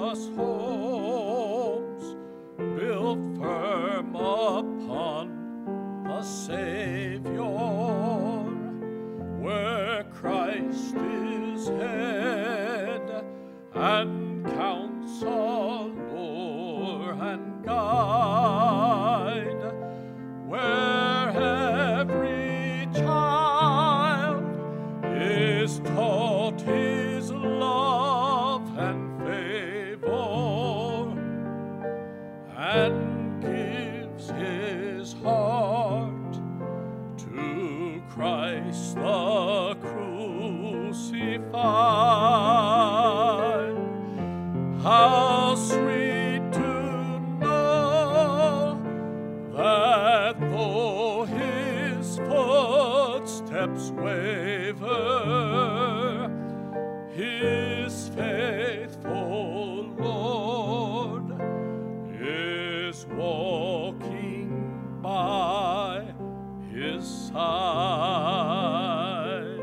us homes built firm upon the Savior, where Christ is head and counselor and guide, where every child is taught his love and favor, and gives his heart to Christ the crucified. How sweet to know that though his footsteps waver, his faithful Lord is walking by his side.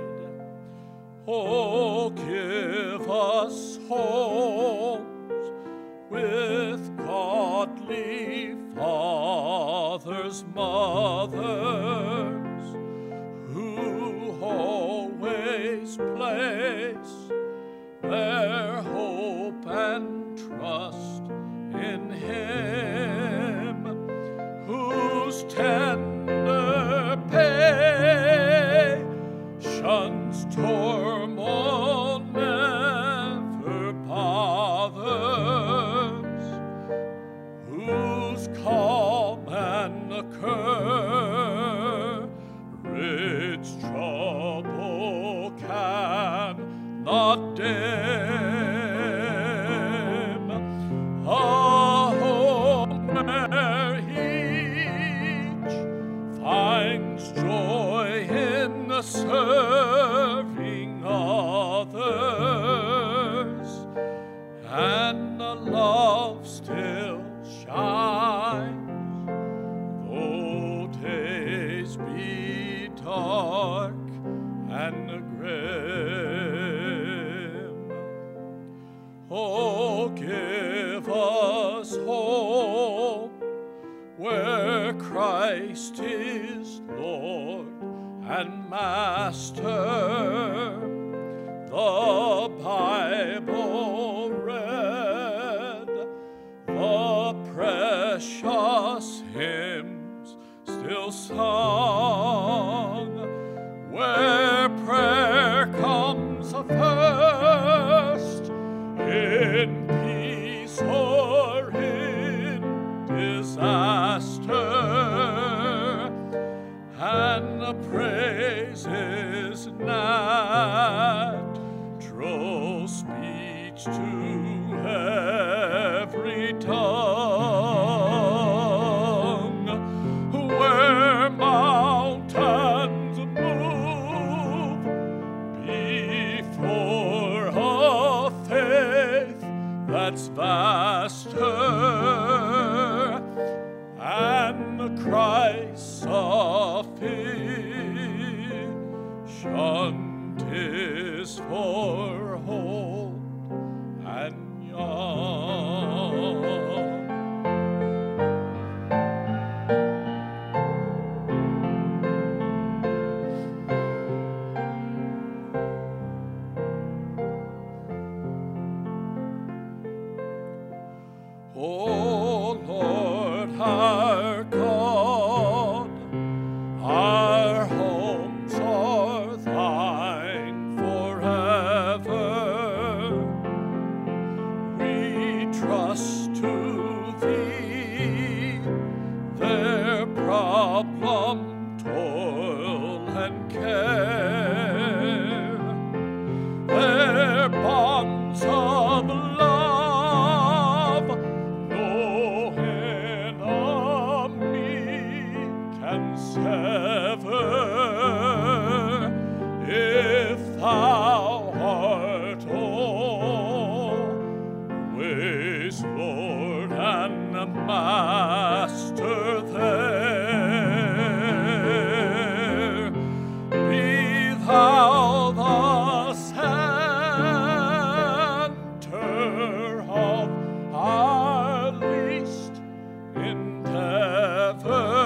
Oh, give us homes with godly fathers, mothers, who always place their hope and trust in him, whose tender patience turmoil never bothers, whose calm and courage trouble cannot dim. A home where each finds joy in serving others, and the love still shines, though days be dark and grim. Oh, give us hope where Christ is Lord and Master, the Bible read, the precious hymns still sung, where prayer comes first in peace or in disaster, and the praises natural speech to every tongue, where mountains move before a faith that's vaster, and the Christ sufficient is for old and young. Oh Lord, our God, our homes are thine forever. We trust to thee their problem, toil, and care, their bonds of love no enemy can sever. If thou art always Lord and Master there, be thou the center of and ever